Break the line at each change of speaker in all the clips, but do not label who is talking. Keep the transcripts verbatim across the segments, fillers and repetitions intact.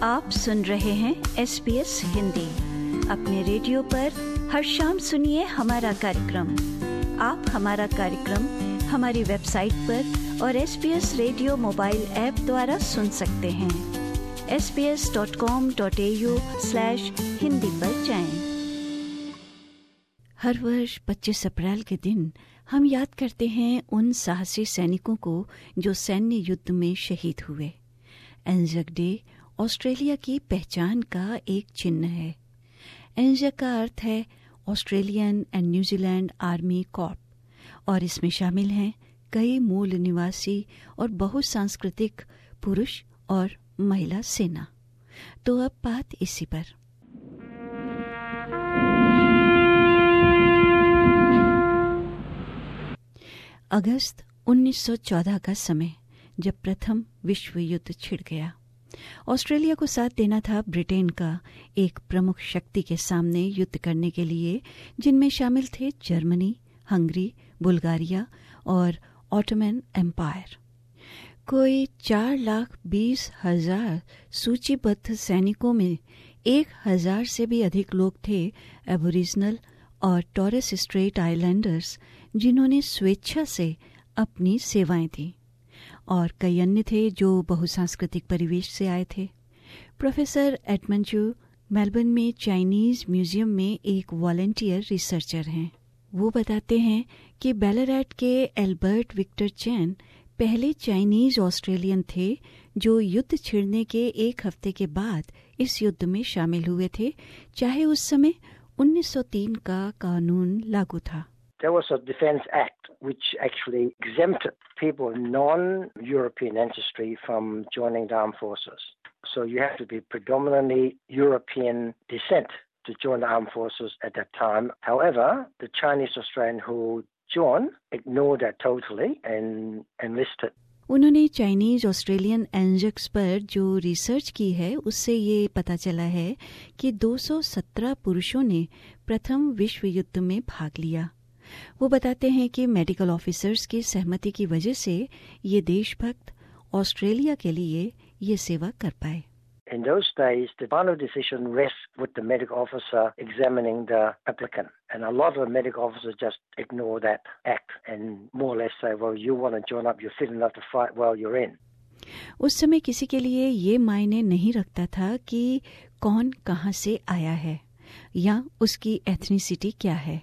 आप सुन रहे हैं एस बी एस हिंदी। अपने रेडियो पर हर शाम सुनिए हमारा कार्यक्रम। आप हमारा कार्यक्रम हमारी वेबसाइट पर और S B S radio mobile app द्वारा सुन सकते हैं। S B S dot com dot A U slash Hindi पर जाएं। हर वर्ष पच्चीस अप्रैल के दिन हम याद करते हैं उन साहसी सैनिकों को जो सैन्य युद्ध में शहीद हुए। एंजक डे ऑस्ट्रेलिया की पहचान का एक चिन्ह है। एंजक का अर्थ है Australian and New Zealand army Corp और इसमें शामिल हैं कई मूल निवासी और बहुसांस्कृतिक पुरुष और महिला सेना। तो अब बात इसी पर। अगस्त उन्नीस सौ चौदह का समय, जब प्रथम विश्व युद्ध छिड़ गया। ऑस्ट्रेलिया को साथ देना था ब्रिटेन का एक प्रमुख शक्ति के सामने युद्ध करने के लिए, जिनमें शामिल थे जर्मनी, हंगरी, बुल्गारिया और ऑटोमन एम्पायर। कोई चार लाख बीस हजार सूचीबद्ध सैनिकों में एक हजार से भी अधिक लोग थे एबोरिजिनल और टॉरेस स्ट्रेट आइलैंडर्स, जिन्होंने स्वेच्छा से अपनी सेवाएं दी, और कई अन्य थे जो बहुसांस्कृतिक परिवेश से आए थे। प्रोफेसर एडमंड चू मेलबर्न में चाइनीज म्यूजियम में एक वॉलंटियर रिसर्चर हैं। वो बताते हैं कि बैलरैट के एल्बर्ट विक्टर चैन पहले चाइनीज ऑस्ट्रेलियन थे जो युद्ध छिड़ने के एक हफ्ते के बाद इस युद्ध में शामिल हुए थे, चाहे उस समय उन्नीस सौ तीन का कानून लागू था।
There was a Defence Act which actually exempted people non-European ancestry from joining the armed forces. So you have to be predominantly European descent to join the armed forces at that time. However, the Chinese Australian who joined ignored that totally and enlisted.
उन्होंने Chinese Australian Anzacs पर जो research की है उससे ये पता चला है कि दो सौ सत्रह पुरुषों ने प्रथम विश्व युद्ध में भाग लिया। वो बताते हैं कि मेडिकल ऑफिसर्स की सहमति की वजह से ये देशभक्त ऑस्ट्रेलिया के लिए ये सेवा कर पाए।
In those days, the final decision rests with the medical officer examining the applicant. And a lot of the medical officers just ignore that act and more or less say, well, you want to join up, you're fit enough to fight, well, you're in.
उस समय किसी के लिए ये मायने नहीं रखता था कि कौन कहाँ से आया है या उसकी एथनिसिटी क्या है।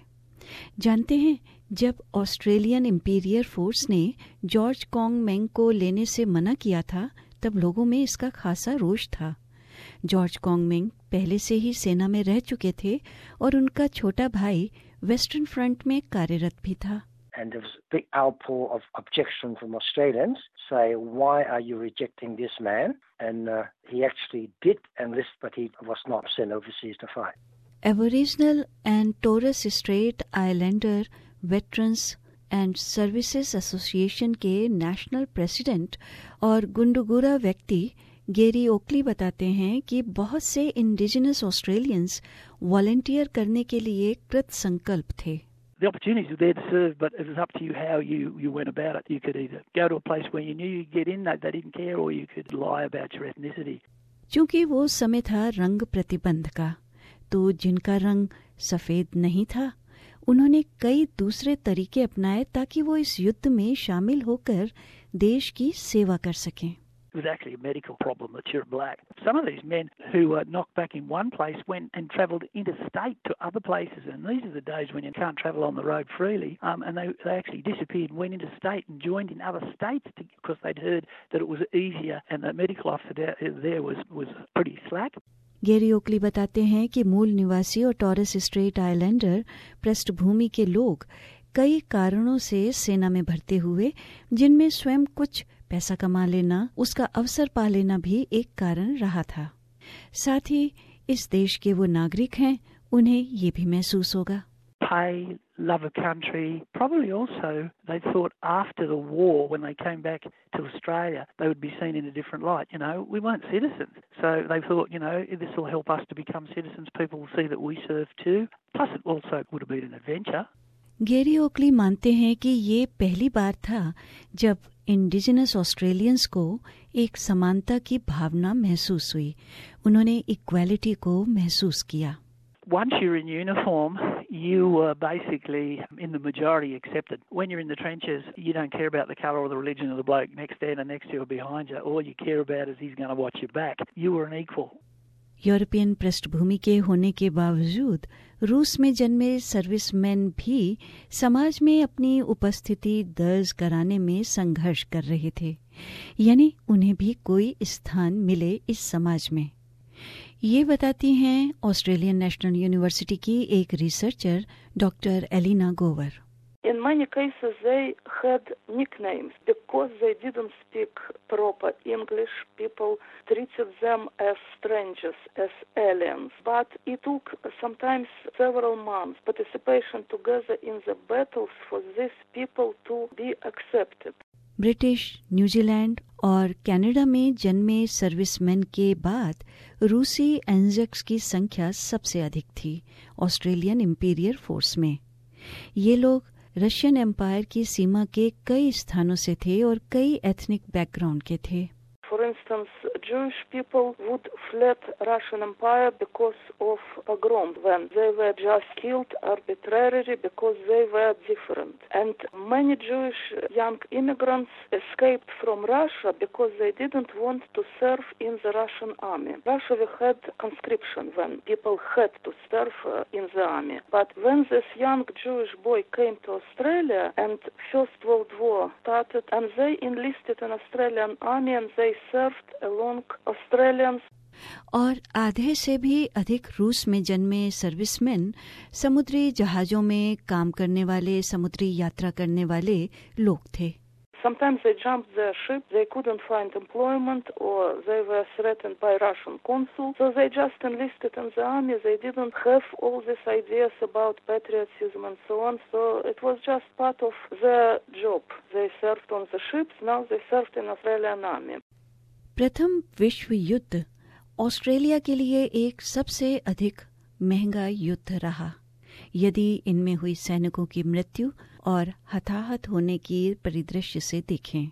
जानते हैं, जब ऑस्ट्रेलियन इंपीरियर फोर्स ने जॉर्ज कॉन्ग मेंग को लेने से मना किया था, तब लोगों में इसका खासा रोष था। जॉर्ज कॉन्ग मेंग पहले से ही सेना में रह चुके थे और उनका छोटा भाई वेस्टर्न फ्रंट में कार्यरत भी था।
And there was a big outpour of objection from Australians, say, why are you rejecting this man? And uh, he actually did enlist, but he was not sent overseas to fight.
Aboriginal and Torres Strait Islander Veterans and services association के national president और गुंडुगुरा व्यक्ति गेरी ओकली बताते हैं कि बहुत से indigenous Australians volunteer करने के लिए कृत संकल्प थे।
The opportunities were there to serve, but it was up to you how you, you went about it. You could either go to a place where you knew you'd get in, they didn't care, or you could lie about your ethnicity.
चूंकि वो समय था रंग प्रतिबंध का, तो जिनका रंग सफेद नहीं था उन्होंने कई दूसरे तरीके अपनाए ताकि वो इस युद्ध में शामिल होकर देश की सेवा कर सकें।
It was actually a medical problem that you're black. Some of these men who were knocked back in one place went and travelled interstate to other places, and these are the days when you can't travel on the road freely, um, and they, they actually disappeared and went interstate and joined in other states to, because they'd heard that it was easier and the medical officer there was, was pretty slack.
गेरी ओकली बताते हैं कि मूल निवासी और Torres Strait Islander पृष्ठभूमि के लोग कई कारणों से सेना में भर्ती हुए, जिनमें स्वयं कुछ पैसा कमा लेना, उसका अवसर पा लेना भी एक कारण रहा था। साथ ही इस देश के वो नागरिक हैं, उन्हें ये भी महसूस होगा।
Pay, love of country, probably also they thought after the war when they came back to Australia they would be seen in a different light. You know, we weren't citizens, so they thought, you know, this will help us to become citizens. People will see that we serve too. Plus it also would have been an adventure.
गेरी ओकली मानते हैं कि ये पहली बार था जब indigenous Australians को एक समानता की भावना महसूस हुई। उन्होंने इक्वालिटी को महसूस किया।
Once you're in uniform, you are basically in the majority accepted. When you're in the trenches, you don't care about the colour or the religion of the bloke next standing next to you or behind you. All you care about is he's going to watch your back. You are an equal.
European पृष्ठभूमि के होने के बावजूद रूस में जन्मे serviceman भी समाज में अपनी उपस्थिति दर्ज कराने में संघर्ष कर रहे थे, यानी उन्हें भी कोई स्थान मिले इस समाज में। ये बताती हैं ऑस्ट्रेलियन नेशनल यूनिवर्सिटी की एक researcher doctor Elina Gower.
In many cases, they had nicknames because they didn't speak proper English. People treated them as strangers, as aliens. But it took sometimes several months participation together in the battles for these people to be accepted.
British, New Zealand और Canada में जन्मे serviceman के बाद रूसी एंजेक्स की संख्या सबसे अधिक थी ऑस्ट्रेलियन इंपीरियल फोर्स में। ये लोग रशियन एम्पायर की सीमा के कई स्थानों से थे और कई एथनिक बैकग्राउंड के थे।
For instance, Jewish people would fled Russian Empire because of pogrom, when they were just killed arbitrarily because they were different. And many Jewish young immigrants escaped from Russia because they didn't want to serve in the Russian army. Russia we had conscription when people had to serve uh, in the army. But when this young Jewish boy came to Australia and First World War started, and they enlisted in Australian army and they served along Australians.
और आधे से भी अधिक रूस में जन्मे serviceman समुद्री जहाजों में काम करने वाले, समुद्री यात्रा करने वाले लोग थे।
Sometimes they jumped their ship, they couldn't find employment or they were threatened by Russian consul, so they just enlisted in the army. They didn't have all these ideas about patriotism and so on, so it was just part of their job. They served on the ships, now they served in Australian army.
प्रथम विश्व युद्ध Australia के लिए एक सबसे अधिक महंगा युद्ध रहा। यदि इनमें हुई सैनिकों की मृत्यु और हताहत होने की परिदृश्य से देखें,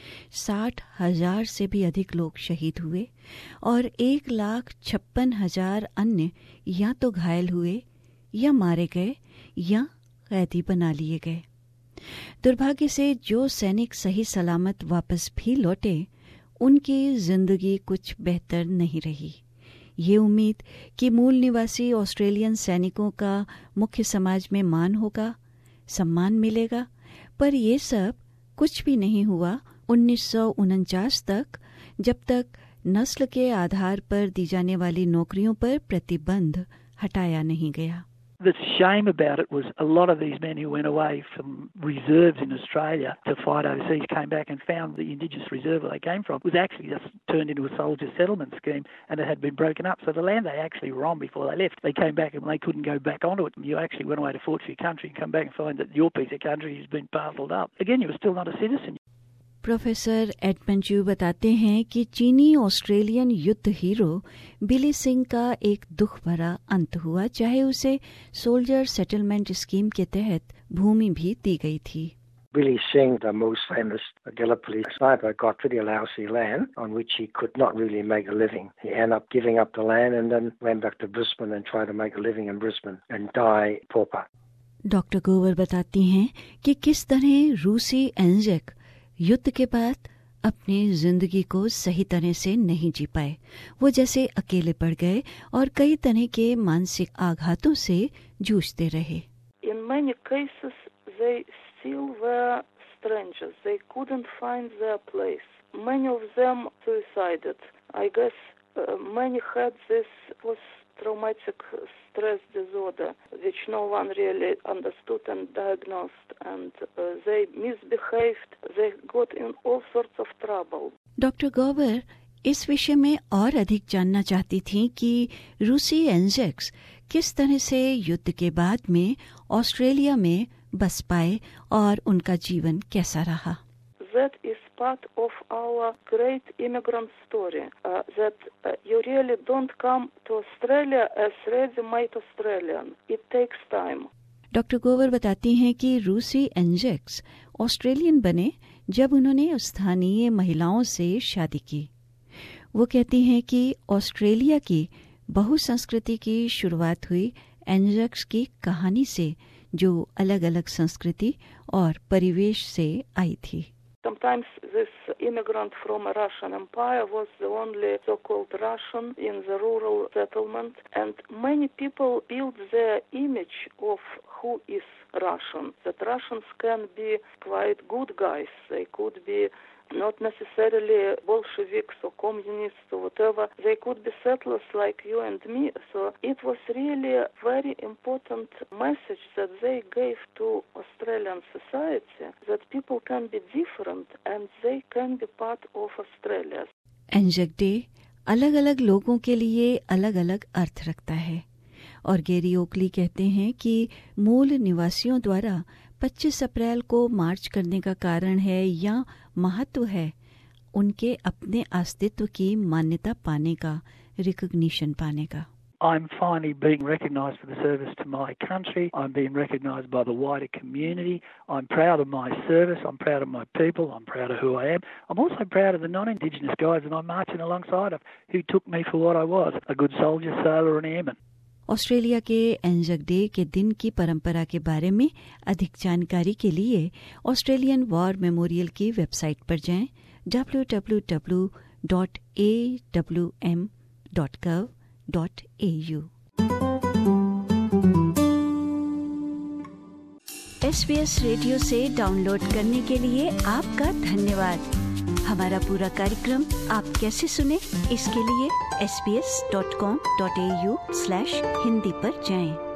साठ हजार से भी अधिक लोग शहीद हुए और एक लाख छप्पन हजार अन्य या तो घायल हुए या मारे गए या कैदी बना लिए गए। दुर्भाग्य से जो सैनिक सही सलामत वापस भी लौटे, उनकी जिंदगी कुछ बेहतर नहीं रही। ये उम्मीद कि मूल निवासी ऑस्ट्रेलियन सैनिकों का मुख्य समाज में मान होगा, सम्मान मिलेगा, पर ये सब कुछ भी नहीं हुआ उन्नीस सौ उनचास तक, जब तक नस्ल के आधार पर दी जाने वाली नौकरियों पर प्रतिबंध हटाया नहीं गया।
The shame about it was a lot of these men who went away from reserves in Australia to fight overseas came back and found the Indigenous reserve where they came from was actually just turned into a soldier settlement scheme, and it had been broken up. So the land they actually were on before they left, they came back and they couldn't go back onto it. You actually went away to fight for your country and come back and find that your piece of country has been parcelled up. Again, you were still not a citizen.
Professor Edmund जू बताते हैं कि चीनी Australian युद्ध hero बिली सिंह का एक दुख भरा अंत हुआ, चाहे उसे सोल्जर सेटलमेंट स्कीम के तहत भूमि भी दी गई थी।
Billy Singh, the most famous Gallipoli sniper, got pretty lousy land on which he could not really make a living. He ended up giving up the land and then went back to Brisbane and tried to make a living in Brisbane and die pauper.
Doctor Gower बताती हैं कि किस तरह रूसी Anzac युद्ध के बाद अपनी जिंदगी को सही तरह से नहीं जी पाए। वो जैसे अकेले पड़ गए और कई तरह के मानसिक आघातों से जूझते रहे।
In many cases, they still were strangers. They couldn't find their place. Many of them suicided. I guess uh, many had this post-traumatic stress disorder, which no one really understood and diagnosed, and uh, they misbehaved. They got in all sorts of trouble.
Doctor Gower इस विषय में और अधिक जानना चाहती थीं कि रूसी एंजेक्स किस तरह से युद्ध के बाद में ऑस्ट्रेलिया में बस पाए और उनका जीवन कैसा रहा।
That is part of our great immigrant story, uh, that uh, you really don't come to Australia as ready-made Australian. It takes time.
Doctor Gower बताती हैं कि रूसी एंजेक्स ऑस्ट्रेलियन बने जब उन्होंने स्थानीय महिलाओं से शादी की। वो कहती हैं कि ऑस्ट्रेलिया की बहुसंस्कृति की शुरुआत हुई एंजक्स की कहानी से, जो अलग अलग संस्कृति और परिवेश से आई थी।
Sometimes this immigrant from a Russian Empire was the only so-called Russian in the rural settlement, and many people build their image of who is Russian, that Russians can be quite good guys. They could be not necessarily Bolsheviks or communists or whatever. They could be settlers like you and me. So it was really a very important message that they gave to Australian society, that people can be different and they can be part of Australia.
Anzac day अलग अलग लोगों के लिए अलग अलग अर्थ रखता है, और गेरी ओकली कहते हैं कि मूल निवासियों द्वारा पच्चीस अप्रैल को मार्च करने का कारण है या महत्व है उनके अपने अस्तित्व की मान्यता पाने का, रिकॉग्निशन पाने का।
I'm finally being recognised for the service to my country. I'm being recognised by the wider community. I'm proud of my service. I'm proud of my people. I'm proud of who I am. I'm also proud of the non-Indigenous guys that I'm marching alongside of, who took me for what I was, a good soldier, sailor and airman.
Australia के Anzac day के दिन की परंपरा के बारे में अधिक जानकारी के लिए ऑस्ट्रेलियन वॉर मेमोरियल की वेबसाइट पर जाएं W W W dot A W M dot gov dot A U. S B S radio से डाउनलोड करने के लिए आपका धन्यवाद। हमारा पूरा कार्यक्रम आप कैसे सुने, इसके लिए S B S dot com dot A U slash Hindi पर जाएं।